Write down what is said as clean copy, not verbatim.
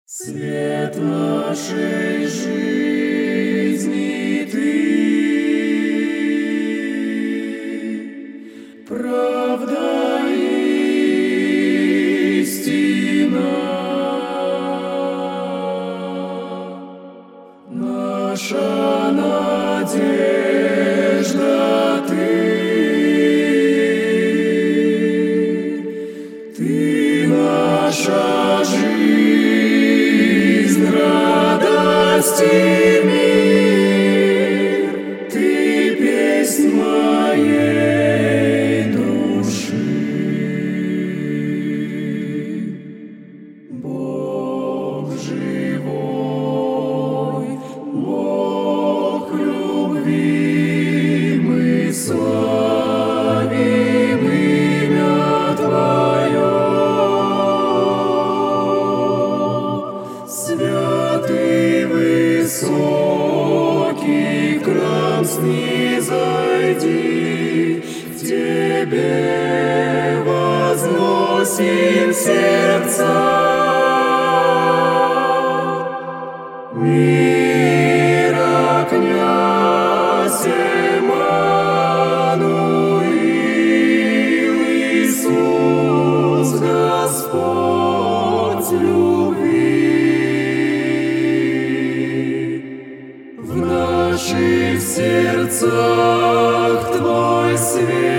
Свет нашей жизни Ты, правда истина, наша надежда Ты наша жизнь, радость и мир, Ты песнь моей души. Бог живой, Бог любви, мы славим имя Твое. Святый высокий, к нам снизойди, к Тебе возносим сердца. Мира князь Эммануил, Иисус Господь любви. В наших сердцах Твой свет